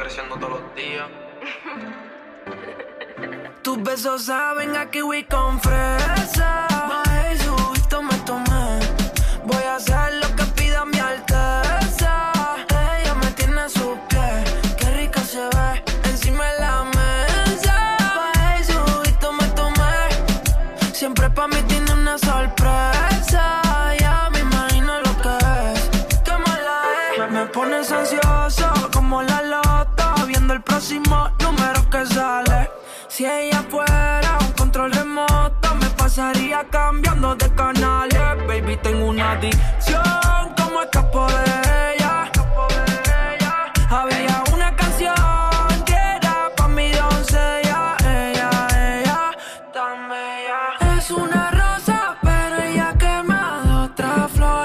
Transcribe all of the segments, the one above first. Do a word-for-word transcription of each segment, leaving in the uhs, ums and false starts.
creciendo todos los días. Tus besos saben a kiwi con fresa. Bajé y subito me tomé. Voy a hacer lo que pida mi alteza. Ella me tiene a sus pies. Qué rica se ve encima de la mesa. Bajé y subito me tomé. Siempre pa' mí tiene una sorpresa. Ya me imagino lo que es. Qué mala es. Me, me pones ansioso como la loto, viendo el próximo número que sale. Si ella fuera un control remoto, me pasaría cambiando de canales. Baby, tengo una adicción, como escapo de ella. Había una canción que era pa' mi doncella. Ella, ella, tan bella. Es una rosa, pero ella quema de otra flor.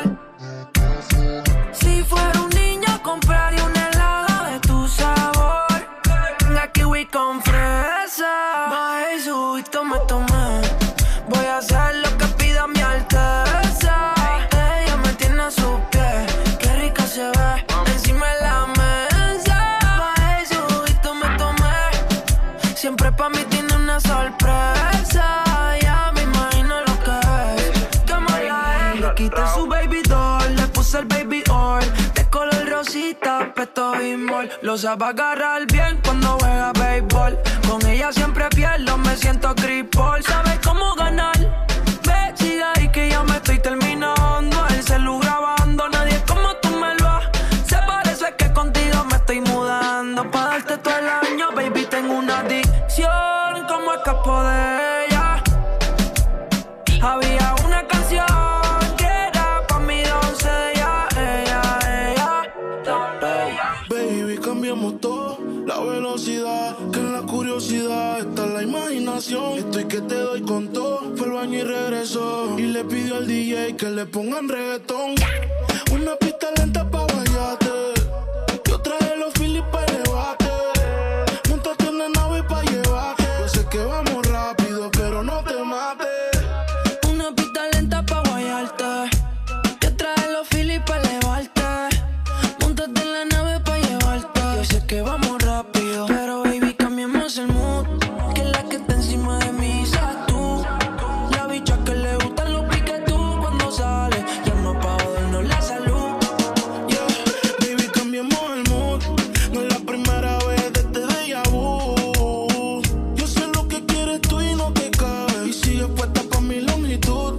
Si fuera un niño, compraría un helado de tu sabor. Una kiwi con fresa. Bajé y subito me tomé. Voy a hacer lo que pida mi alteza. Ella me tiene a sus pies. Qué rica se ve encima de la mesa. Bajé y subito me tomé. Siempre pa' mí tiene una sorpresa. Ya me imagino lo que es. Qué mala es. Le quité su baby doll, le puse el baby oil de color rosita, peto bimol. Lo sabe agarrar bien cuando juega béisbol. Con ella siempre pierdo, me siento Chris Paul. ¿Sabes cómo ganar? Ve, sigue ahí que ya me estoy terminando. El celu grabando, nadie como tú me lo haces. Parece que contigo me estoy mudando. Pa' darte todo el año, baby, tengo una adicción, como escapo de ella. Había una canción que era pa' mi doncella. Ella, ella, tan bella. Baby, cambiamos todo, la velocidad, que en la curiosidad está la imaginación. Estoy que te doy con todo, fue al baño y regresó. Y le pidió al D J que le pongan reggaetón. Una pista lenta pa' guayate, yo traje los Phillies pa' elevarte. Móntate en la nave pa' llevarte. Yo sé que vamos rápido, pero no te mates. Una pista lenta pa' guayarte, yo traje los Phillies pa' elevarte. Móntate en la nave pa' llevarte. Yo sé que vamos rápido, pero baby, cambiemos el mood. Que la que está encima de mí seas tú. La bicha que le gustan los piques tú cuando sale. Ya no pa' jodernos la salud. Yeah, baby, cambiemos el mood. No es la primera vez de este déjà vu. Yo sé lo que quieres tú y no te cabe. Y sigues puesta pa' mi longitud.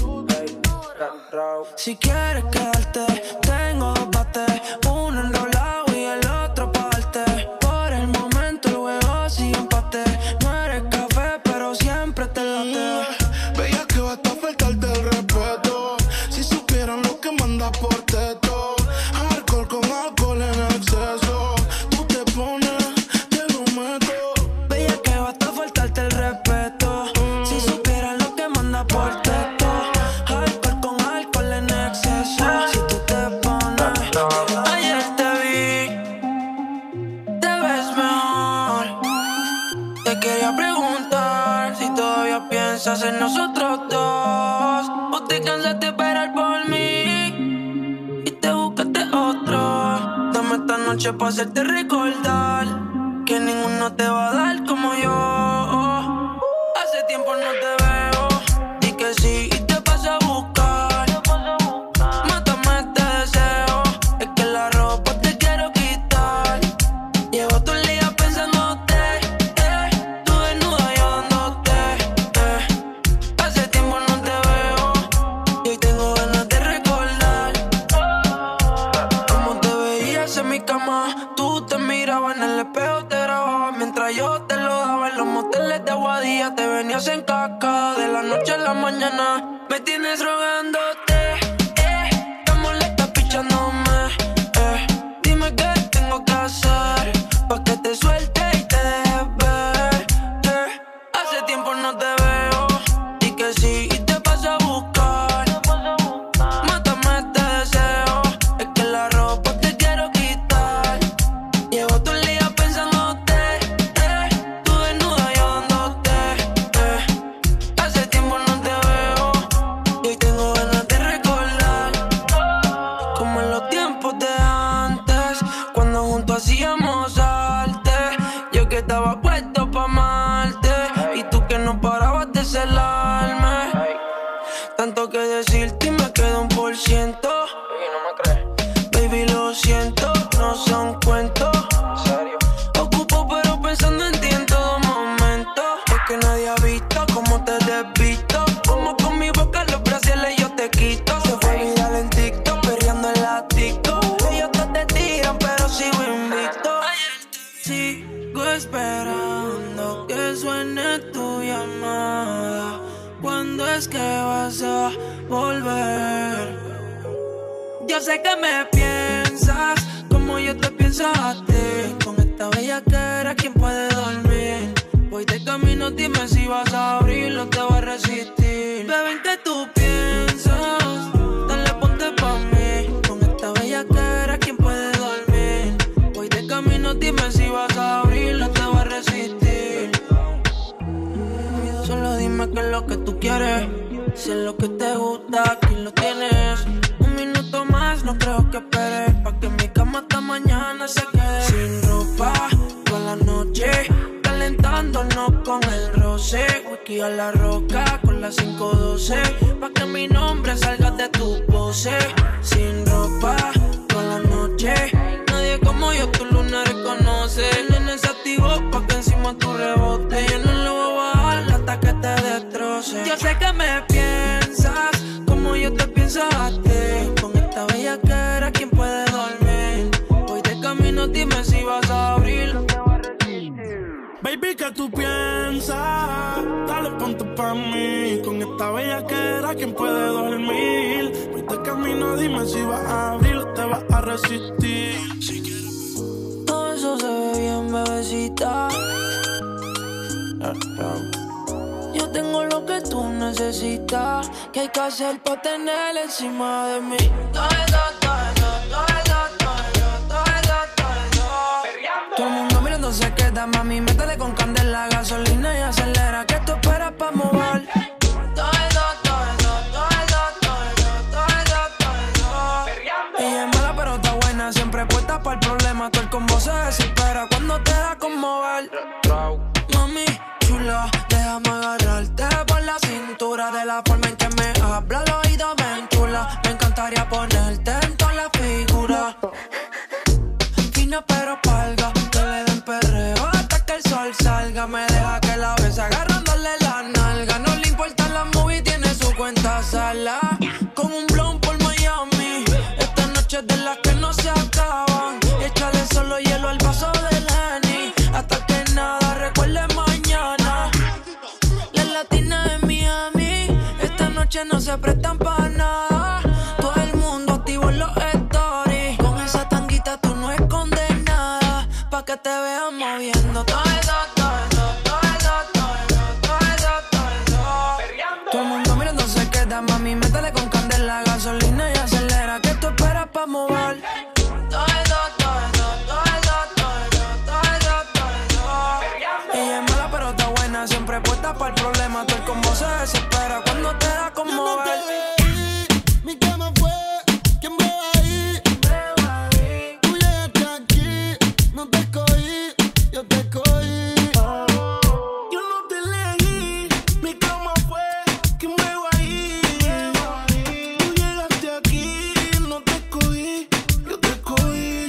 Si quieres quedarte, tengo dos bates. Uno enrolado y el otro pa' darte. Por el momento el juego sigue empate. No eres café, pero siempre te late. Mm, veía que basta faltarte el respeto. Si supieran lo que manda por teto. Alcohol con alcohol en exceso. Tú te pones, te lo meto. Veía que basta faltarte el respeto. Si supieran lo que manda por texto. Alcohol con alcohol en exceso. Si tú te pones. Ayer te vi, te ves mejor. Te quería preguntar si todavía piensas en nosotros dos. O te cansaste de esperar por mí y te buscaste otro. Dame esta noche pa' hacerte recordar que ninguno te va a dar como yo. Hace tiempo no te veo, di que sí y te paso a buscar. Mátame este deseo, es que la ropa te quiero quitar. Llevo todo el día pensándote, eh, tú desnuda yo dándote, eh. Hace tiempo no te veo y hoy tengo ganas de recordar cómo te veías en mi cama. Tú te mirabas en el espejo, te grababas mientras yo te lo daba. En los moteles de Aguadilla te venías en caca. De la noche a la mañana me tienes rogándote, eh. Estás molesta pichándome, eh. Dime qué tengo que hacer pa' que te suelte y te dejes ver, eh. Hace tiempo no te veo, di que sí y te paso a buscar. Mátame este deseo, es que la ropa te quiero quitar. Llevo todo el día pensándote, eh, tú desnuda yo dándote, eh. Hace tiempo no te veo y hoy tengo ganas de ti me queda un por ciento. Baby, no me crees. Baby, lo siento, no son cuentos. ¿En serio? Ocupo pero pensando en ti en todo momento. Es que nadie ha visto cómo te desvisto. Como con mi boca los brasiles yo te quito. Se fue viral en TikTok, perreando en la TikTok. Ellos todos te tiran pero sigo invicto. Sigo esperando que suene tu llamada. ¿Cuándo es que vas a volver? Yo sé que me piensas como yo te pienso a ti. Con esta bellaquera, ¿quién puede dormir? Voy de camino, dime si vas a abrir o te vas a resistir. Bebé, ¿en qué tú piensas? Dale, ponte pa' mí. Con esta bellaquera, ¿quién puede dormir? Voy de camino, dime si vas a abrir o te vas a resistir. Solo dime qué es lo que tú quieres. Si es lo que te gusta, aquí lo tienes. Un minuto más, no creo que esperes. Pa' que mi cama hasta mañana se quede. Sin ropa, toda la noche, calentándonos con el roce. Whisky a la roca, con la cinco doce. Pa' que mi nombre salga de tu pose. Sin ropa, toda la noche. Nadie como yo tu luna reconoce. Nene se activó pa' que encima tu rebote. Yo no lo voy a bajar hasta que te destroce. Yo sé que me piensas como yo te pienso a ti. Con esta bellaquera, ¿quién puede dormir? Voy de camino, dime si vas a abrir. Baby, ¿qué tú piensas? Dale, ponte pa' mí. Con esta bellaquera, ¿quién puede dormir? Voy de camino, dime si vas a abrir o te vas a resistir. Si quieres. Todo eso se ve bien, bebecita. Yo tengo lo que tú necesitas. ¿Qué hay que hacer para tener encima de mí? Todo eso, todo eso, todo eso, todo eso, todo eso, todo eso. Todo el mundo mirando se queda, mami. Métele con candela, gasolina y acelera. ¿Qué tú esperas pa' mover? Todo eso, todo eso, todo eso, todo eso, todo eso, todo eso. Ella es mala pero está buena, siempre puesta para el problema. Todo el combo se desespera cuando te da conmover. Mami chula, déjame agarrarte por la cintura. De la forma en que me habla al oído me enchula. Me encantaría ponerte en toda la figura. Fina pero palga, que le den perreo hasta que el sol salga. Me deja que la bese agarrándole la nalga. No le importa la movie, tiene su cuenta sala. Con un blon por Miami. Esta noche es de las que no se acaban. Échale solo hielo al vaso del Henny hasta que nada recuerde mañana. Las latinas de Miami esta noche no se prestan pa' nada. Todo el mundo activo en los stories. Con esa tanguita tú no escondes nada. Pa' que te vean moviendo todo eso, todo eso, todo eso, todo eso, todo eso, todo eso. Todo el mundo mirando se queda, mami. Métele con candela, gasolina y acelera. ¿Qué tú esperas pa' mover? Todo eso, todo eso, todo eso, todo eso, todo eso, todo eso. Ella es mala pero está buena, siempre puesta para el problema. Todo el combo se desespera cuando te da conmover. Mi cama fue quien me va ahí. Tú llegaste aquí, no te escogí, yo te escogí. Yo no te elegí, mi cama fue quien me va ahí. Tú llegaste aquí, no te escogí, yo te escogí.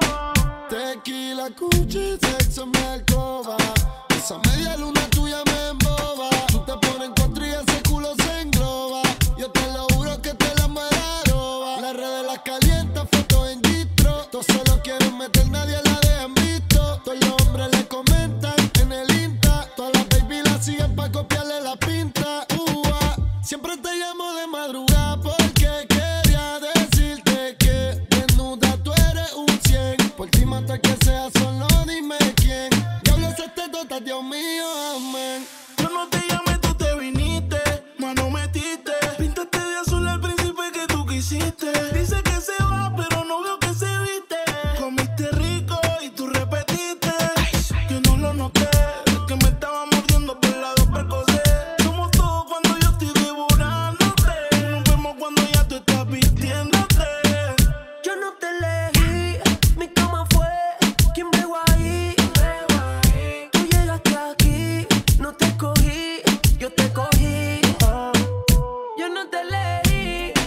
Tequila, cuchi, sexo en mi alcoba. Esa media luna tuya me emboba. Tú te pones en cuatro y ese culo se engloba. Yo te lo juro que te la muera roba. Las redes las calientas, fotos en distro. Todos se lo quieren meter, nadie la dejan visto. Todos los hombres le comentan en el Insta. Todas las baby la siguen pa' copiarle la pinta. Ua, siempre te llamo de madrugada porque quería decirte que desnuda tú eres un cien. Por ti mata que sea solo, dime quién. Diablo se te tota, Dios mío, amén. Yo no te llamé, tú te viniste, mano metiste. Pintaste de azul al príncipe que tú quisiste. Dice que se va, pero no veo que se viste. Comiste rico y tú repetiste. Yo no lo noté, es que me estaba mordiendo por la dos precoces. Somos todos cuando yo estoy devorándote. Nos vemos cuando ya tú estás vistiéndote. Yo no te elegí, mi cama fue quien bregó ahí. Tú llegaste aquí, no te escogí, yo te cogí. Yo no te elegí,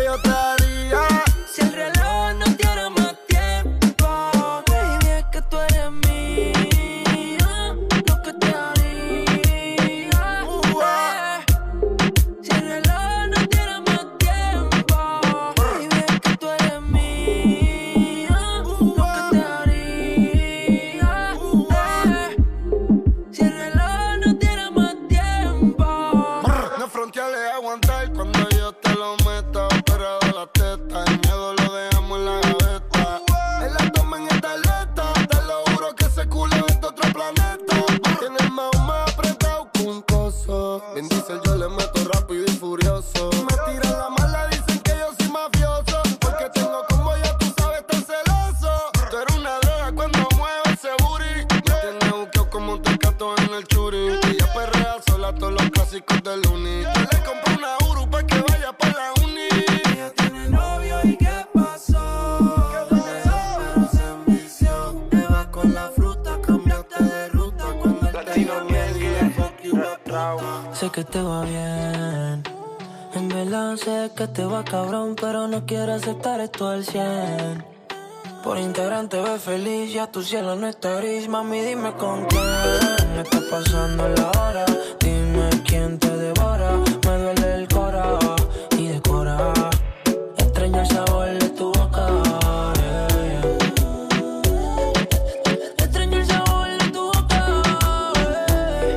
yo te haría? Si el reloj no tiene más tiempo, baby, es que tú eres mía, lo que te haría. Uh, ah. Si el reloj no tiene más tiempo, baby, es que tú eres mía, lo que te haría. Si el reloj no tiene más tiempo. No fronteales aguantar cuando yo te lo meto. Pero de la teta, el miedo lo dejamos en la gaveta. Él la toma en esta letra. Te lo juro que ese culo es de otro planeta. Tiene el más más apretado que un coso. Vin Diesel yo le meto rápido y furioso. Me tiran la mala, dicen que yo soy mafioso. Porque tengo como ya tú sabes tan celoso. Tú eres una droga cuando mueves ese booty. Me tienes buqueo como un tecato en el churi. Ella perrea sola todos los clásicos del uni. Yo le compré una Uru pa' que vaya pa' la uni. Ella tiene novio y ¿qué pasó? Tiene dos pero se envició. Te vas con la fruta, cambiaste de ruta. Cuando él te llame, dile fuck you, puta. Sé que te va bien. En verdad sé que te va cabrón, pero no quiero aceptar esto al cien. Por Instagram te ves feliz, ya tu cielo no está gris. Mami, dime con quién está pasando la hora. Dime quién te devora. Me duele el cora y decora. Extraño el sabor de tu boca, yeah, yeah. Extraño el sabor de tu boca, yeah.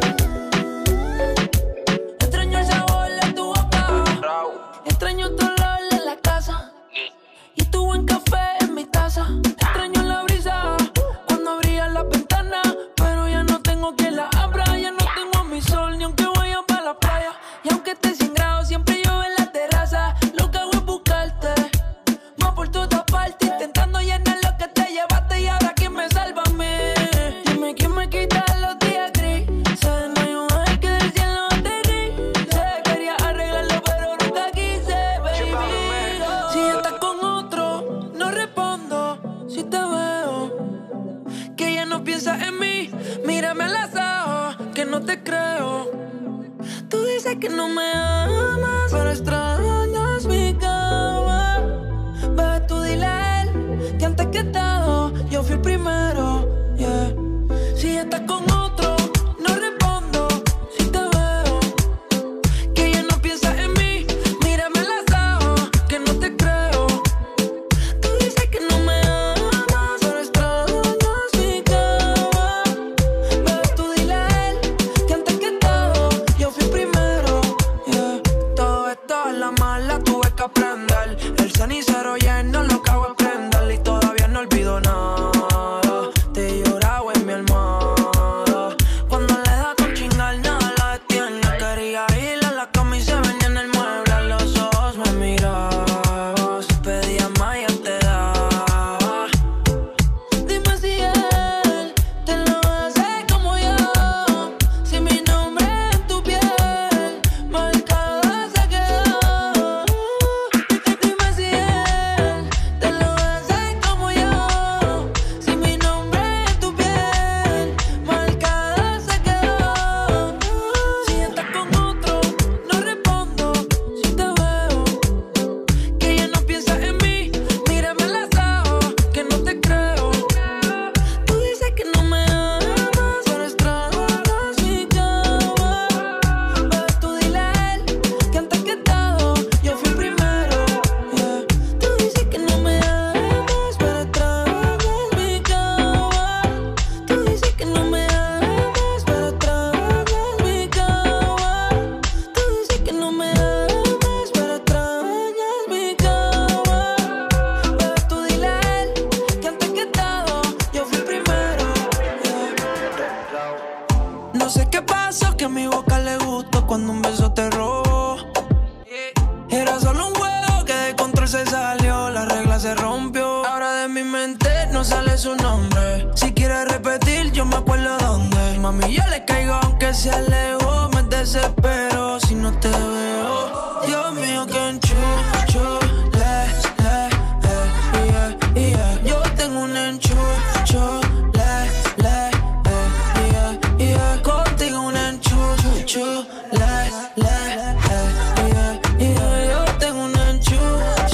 Extraño el sabor de tu boca. Extraño tu olor en la casa y tu buen café en mi taza. Extraño la brisa cuando abrías las ventanas, pero ya no tengo quien la abra. Ya no tengo a mi sol ni aunque vaya pa' la playa. Y aunque esté sin grado siempre llueve en la terraza. Lo que hago es buscarte más por todas partes, intentando llenar lo que te llevaste. Y ahora quién me salva a mí. Dime quién me quita los días grises. No hay un ángel que del cielo te dice. Quería arreglarlo pero nunca quise, baby. Si estás con otro, no respondo. Si te veo, que ya no piensas en mí. Mírame a los ojos, que no te creo. Tú dices que no me amas, pero extrañas mi cama. Bebé, tú dile a él que antes que todo yo fui el primero, yeah. Si estás con otro, no respondo. Si te veo, que ya no piensas en mí. Mírame a los ojos, que no te creo. Tú dices que no me amas, pero extrañas mi cama. Bebé, tú dile a él que antes que todo yo fui primero, yeah. Todo esto es la mala, tuve que aprender. El cenicero lleno, lo que hago es prender. Y todavía no olvido nada. Te he llorado en mi almohada. Cuando le da con chingar, nada la detiene. Quería ir a la cama y se venía en el mueble. A los ojos me mirabas, pedía más y yo te daba. Dime si él te lo hace como yo. Si mi nombre en tu piel marcada se quedó. Dime si él te lo hace como yo. Si mi nombre en tu piel marcada se quedó. Si estás con otro, no respondo. Si te veo, que ya no piensas en mí. Mírame a los ojos, que no te creo. Tú dices que no me amas, pero extrañas mi cama. Bebé, tú dile a él que antes que todo yo fui el primero, yeah. Tú dices que no me amas, pero extrañas mi cama. Tú dices que no me amas, pero extrañas mi cama. Tú dices que no me amas, pero extrañas mi cama. Bebé, tú dile a él que antes que todo yo fui el primero, yeah. No sé qué pasó, que a mi boca le gustó cuando un beso te robó. Era solo un juego que de control se salió, la regla se rompió. Ahora de mi mente no sale su nombre. Si quieres repetir, yo me acuerdo dónde. Mami, yo le caigo aunque se alejó. Me desespero si no te veo. Dios mío, que enchucho, le, le, eh, yeah, yeah. Yo tengo un enchucho, le, le, eh, yeah, yeah. Contigo un enchucho, le, le, eh, yeah, yeah. Yo tengo un enchucho.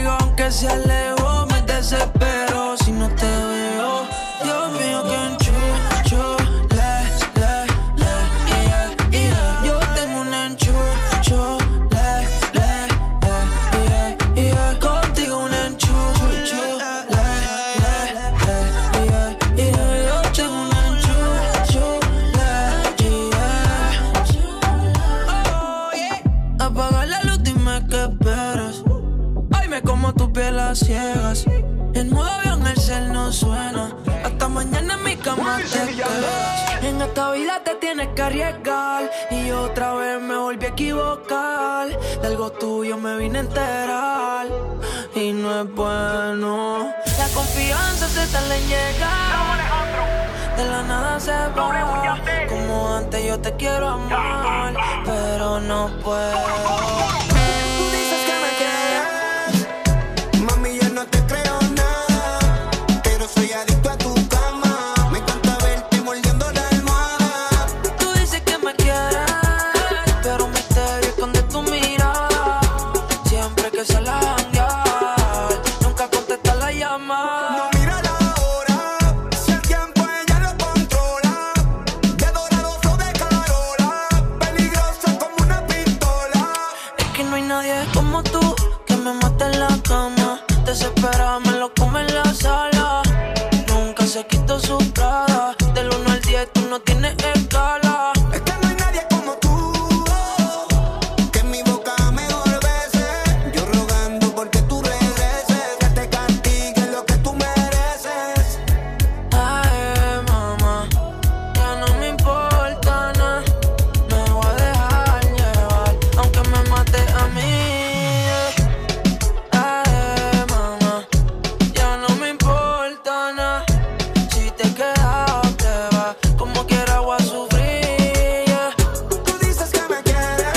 contigo aunque sea lejos. Me desespero si no te veo. Dios mío, que enchucho, le, le, le, yeah, yeah. Yo tengo un enchucho, le, le, le, yeah, yeah. Contigo un enchucho, le, le, le, yeah, yeah. Yo tengo un enchucho, le, yeah. Oh, yeah. Apaga la luz, dime qué esperas. Ay, me como tu piel a ciegas. En modo avión el cel no suena. Hasta mañana en mi cama te quedas. En esta vida te tienes que arriesgar. Y otra vez me volví a equivocar. De algo tuyo me vine a enterar. Y no es bueno. La confianza se tarda en llegar. De la nada se va. Como antes yo te quiero amar, pero no puedo. Tú dices que me quieres. Mami, yo no te creo nada, pero soy adicto a tu cama. Me encanta verte mordiendo la almohada. Tú dices que me quieres, pero un misterio esconde tu mirada. Siempre que sales a janguear, nunca contestas la llamada. No mira la hora, si el tiempo ella lo controla. De dorado o de Carola, peligroso como una pistola. Es que no hay nadie como tú que me mate en la cama. Desesperada me lo come en la sala. Nunca se quitó su Prada. Del uno al diez tú no tienes escala. Es que no hay nadie como tú, que en mi boca mejor beses. Yo rogando porque tú regreses, que te castigue lo que tú mereces. Ay, mamá, ya no me importa nada. Me voy a dejar llevar, aunque me mate a mí. Ay, mamá, ya no me importa nada. Si te quedas, te vas. Como quiera voy a sufrir, yeah. Tú dices que me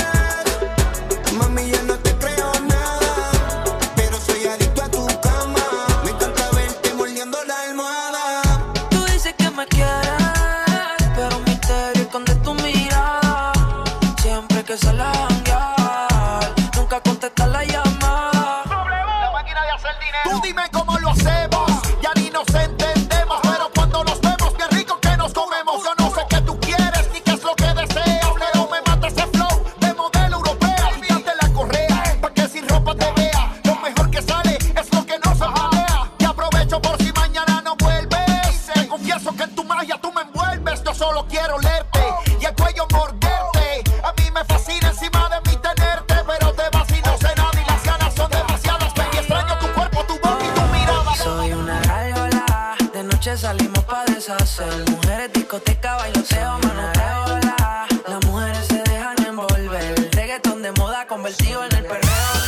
quieres, mami, yo no te creo nada, pero soy adicto a tu cama. Me encanta verte mordiendo la almohada. Tú dices que me quieres, pero un misterio esconde tu mirada. Siempre que sales a janguear, nunca contestas la llamada. La máquina de hacer dinero. Tú dime cómo lo hacemos, ya ni nos entendemos, pero cuando nos vemos, bien rico que nos comemos. Yo no sé qué tú quieres ni qué es lo que deseas, pero me mata ese flow de modelo europea. Olvídate la correa, pa' que sin ropa te vea. Lo mejor que sale es lo que no se pelea. Y aprovecho por si mañana no vuelves. Te confieso que en tu magia tú me envuelves. Yo solo quiero olerte y el cuello morderte. A mí me fascina encima de mí tenerte, pero te vas y no sé nada y las ganas son demasiadas. Baby, extraño tu cuerpo, tu boca y tu mirada. Soy una gárgola, de noche salimos pa' deshacer. Mujeres, discoteca, bailoteo, manoteo. la. Las mujeres se dejan envolver. El reggaetón de moda convertido en el perreo.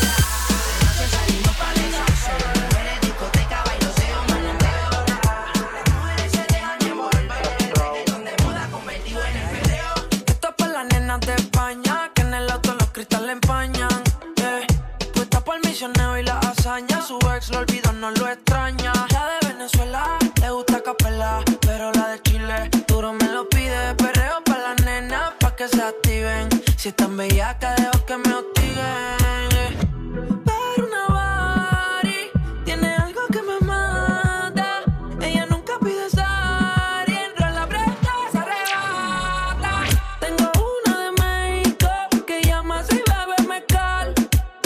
De noche salimos pa' deshacer. Mujeres, discoteca, bailoteo, manoteo. la. Las mujeres se dejan envolver. El reggaetón de moda convertido en el perreo. Esto es pa' las nenas de España, que en el auto los cristales empañan. Yeah. Puesta por el misionero y la hazaña. Su ex lo olvidó, no lo extraña. La de Venezuela le gusta capela, pero la de Chile duro me lo pide. Perreo pa' las nenas pa' que se activen. Si están bellacas, dejo que me hostiguen. Yeah. Pero una Bari tiene algo que me mata. Ella nunca pide estar y entra en la presta, se arrebata. Tengo una de México que llama así bebe mezcal.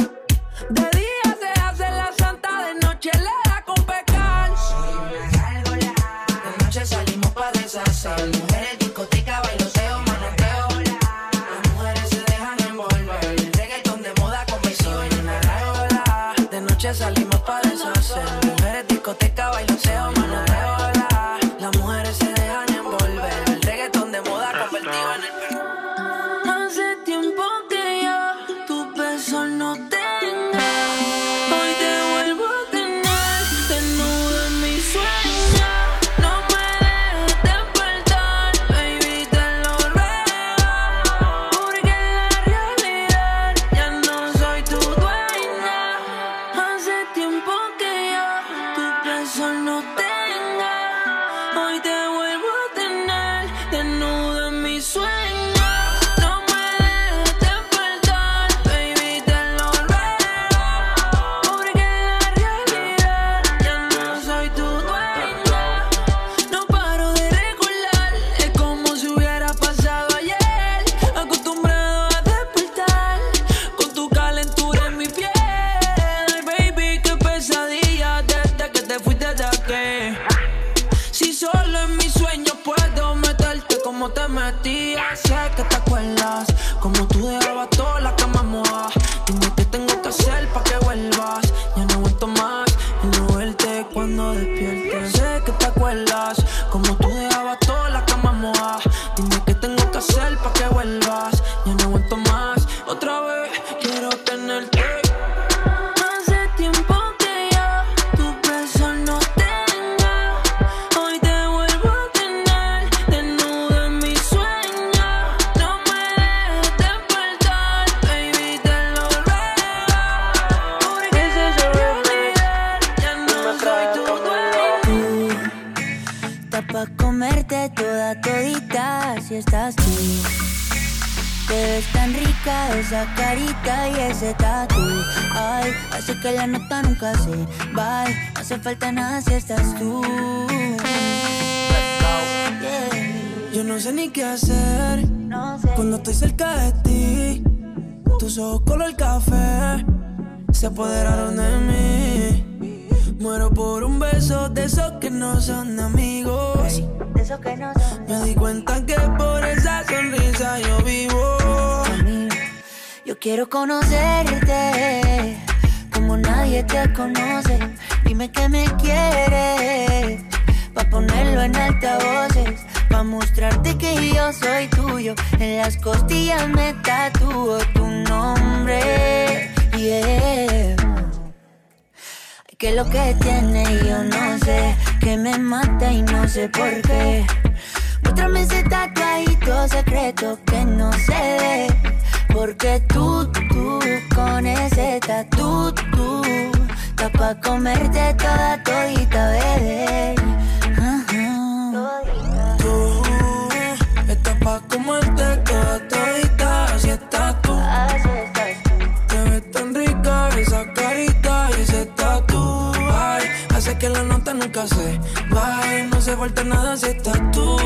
De día se hace la santa, de noche le da con pecar. Soy una gárgola, de noche salimos pa' deshacer. Mujeres, discoteca, bailoteo, manoteo. Las mujeres se dejan envolver. El reggaetón de moda convertido en una gárgola. De noche salimos pa' deshacer. Mujeres, discoteca, bailoteo, manoteo. Las mujeres se dejan envolver. El reggaetón de moda convertido en el perro. Hace tiempo que yo tu beso no tengo. Hoy te vuelvo a tener desnudo en mi sueño. No me dejes despertar, baby, te lo ruego. Porque en la realidad ya no soy tu dueña. Hace tiempo que yo tu beso no tengo. Hoy te vuelvo a cuando despiertes. Sé que te acuerdas, como tú dejabas toda la cama mojada. Dime qué tengo que hacer pa' que vuelvas. Ya no aguanto más, otra vez quiero tenerte. Hace tiempo que ya tu beso no tenga. Hoy te vuelvo a tener desnuda en mi sueño. No me dejes despertar, baby, te lo ruego. Porque ese es el olvidar, ya no soy tu dueño. Está pa' comerte toda todita si estás tú. Te ves tan rica esa carita y ese tatu. Ay, hace que la nota nunca se va. No hace falta nada si estás tú. Yeah. Yo no sé ni qué hacer No sé. cuando estoy cerca de ti. Tus ojos color café se apoderaron de mí. Muero por un beso de esos que no son amigos. De esos que no son. Me di cuenta que por esa sonrisa yo vivo. Yo quiero conocerte como nadie te conoce. Dime que me quieres pa' ponerlo en altavoces, pa' mostrarte que yo soy tuyo. En las costillas me tatúo tu nombre. Yeah. Que lo que tiene yo no sé, que me mata y no sé por qué. Muéstrame ese tatuadito secreto que no se ve. Porque tú, tú, con ese tatu, tú, está pa' comerte toda todita, bebé. Uh-huh. Tú estás pa' comerte toda todita, así estás tú. Así estás tú. Te ves tan rica esa carita y ese tatu. Ay, hace que la nota nunca se vaya. No se falta nada si estás tú.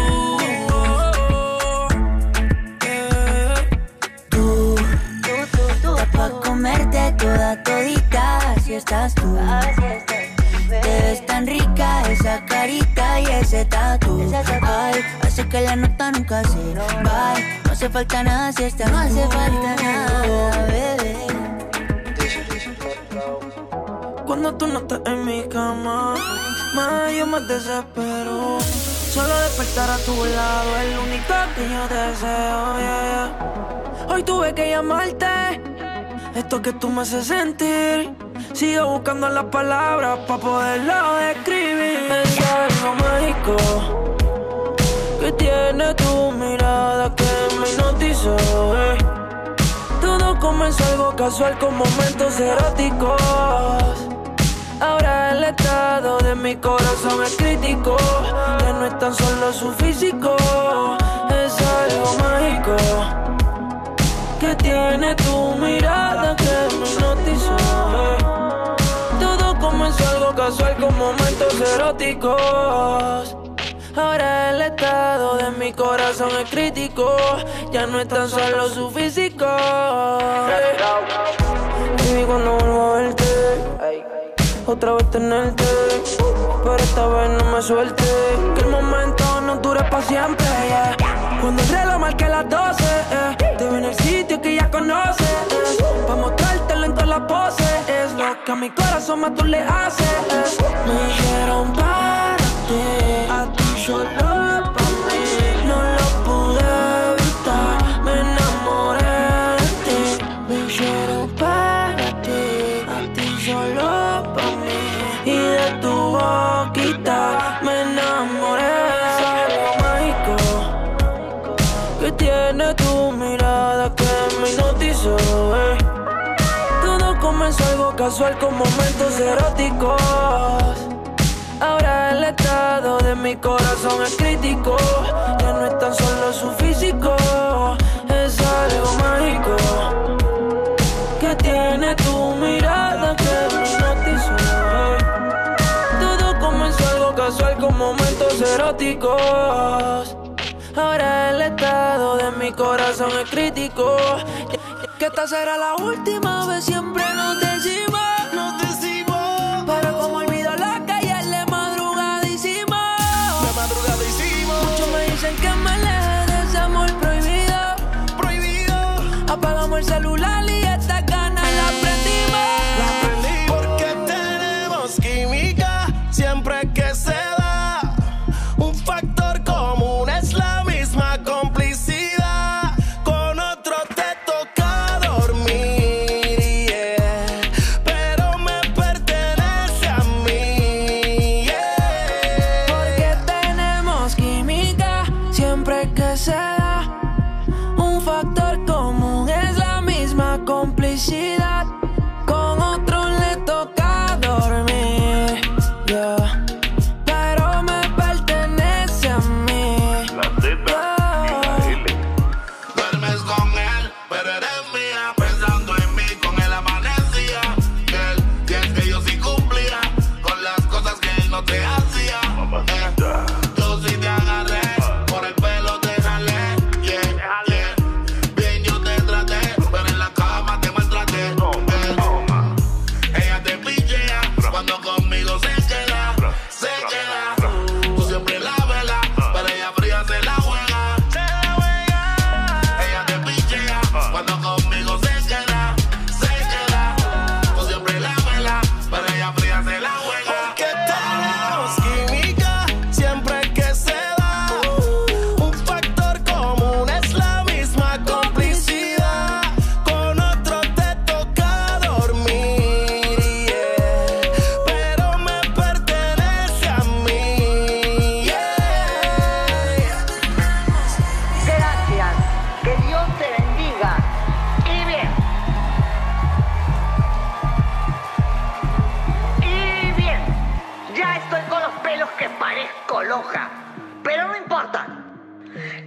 Comerte toda todita, así estás tú. Te ves tan rica esa carita y ese tatu. Ay, hace que la nota nunca se va. No hace falta nada si estás. No hace falta nada, bebé. Cuando tú no estás en mi cama, más yo me desespero. Solo despertar a tu lado es lo único que yo deseo, yeah, yeah. Hoy tuve que llamarte. Esto que tú me haces sentir, sigo buscando las palabras pa' poderlo describir. Es algo mágico que tiene tu mirada que me hipnotizó, eh. Todo comenzó algo casual con momentos eróticos. Ahora el estado de mi corazón es crítico. Ya no es tan solo su físico, es algo mágico que tiene tu mirada que me hipnotizó. Todo comenzó algo casual con momentos eróticos. Ahora el estado de mi corazón es crítico. Ya no es tan solo su físico. Baby, cuando vuelvo a verte, otra vez tenerte, pero esta vez no me suelte. Que el momento no dure pa' siempre, yeah. Cuando el reloj marque las doce, eh, te veo en el sitio que ya conoces, eh, pa' mostrártelo en todas las poses. Es lo que a mi corazón más tú le haces, eh. Me dijeron para ti, a ti solo pa' mí. No lo pude evitar, me enamoré de ti. Me dijeron para ti, a ti solo pa' mí. Y de tu boquita me enamoré. Es algo mágico que tiene tu mirada que me hipnotizó, eh. Todo comenzó algo casual con momentos eróticos. Ahora el estado de mi corazón es crítico. Ya no es tan solo su físico, es algo mágico que tiene tu mirada que me hipnotizó, eh. Todo comenzó algo casual con momentos eróticos. Ahora el estado de mi corazón es crítico. Que esta será la última vez, siempre nos decimos, nos decimos. Pero como olvido la calle de madrugadísimo. De madrugadísimo. Muchos me dicen que me aleje de ese amor prohibido. Prohibido. Apagamos el celular y esta ganas la prendimos. La prendimos. Porque tenemos química. Siempre parezco loca, pero no importa.